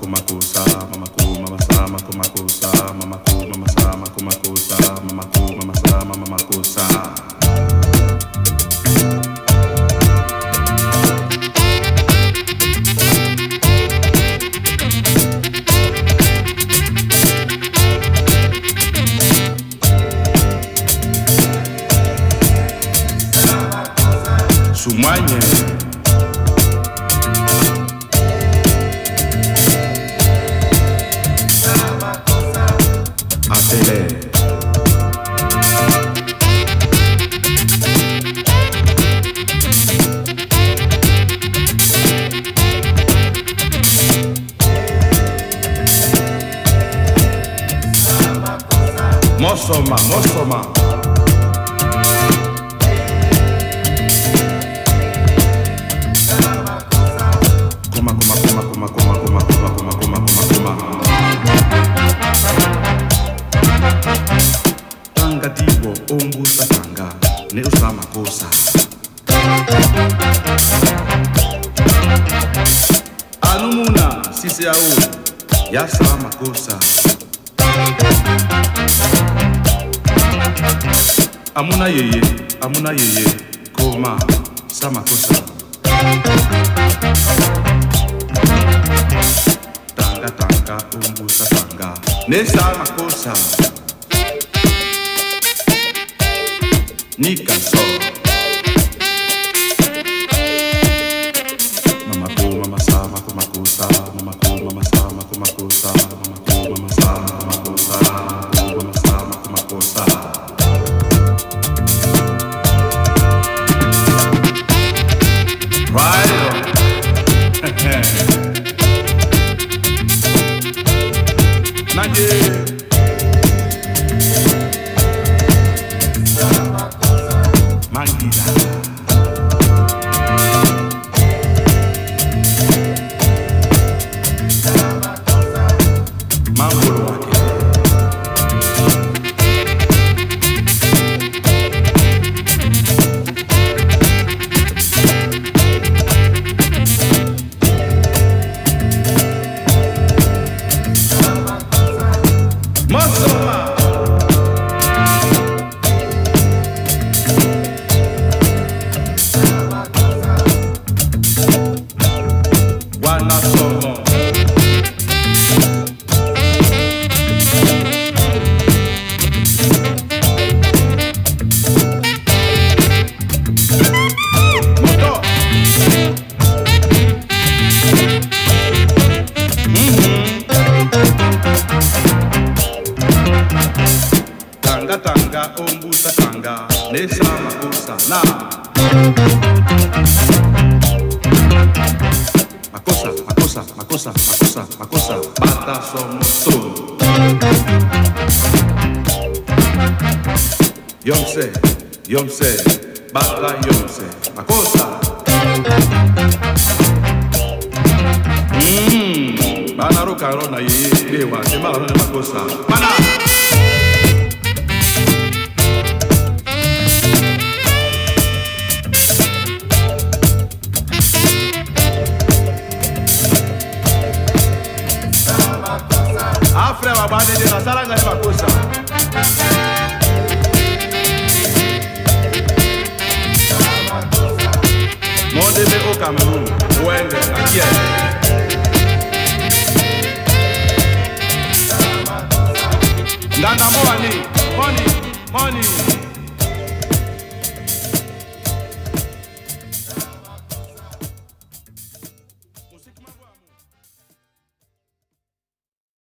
kumakusa, mama ku, mama sama kumakusa, mama ku, mama sama kumakusa, mama ku, mama sama mamakusa. Sumanye Atele Mosoma, Mosoma Tanga tipo ombusa tanga ne usama kosa Anumuna sisi yao ya sama kosa Amuna yeye koma sama kosa Tanga umbusa tanga nesa makosa Nika so Mama ku mama sama kumakusa Mama ku mama sama kumakusa Mama ku mama sama kumakusa Mama ku mama sama kumakusa Right on Nanje Mangida Mambolo wake Mosoma Wana somo Moto Tanga ombusa tanga nesa makosa na Makosa bata somoto Yomse bata yomse makosa Bana roka rona ye lewa tema rona makosa Bana Afre babane de nasaranga ni makosa Modebe au Cameroun Wende na Kiev Ndanda money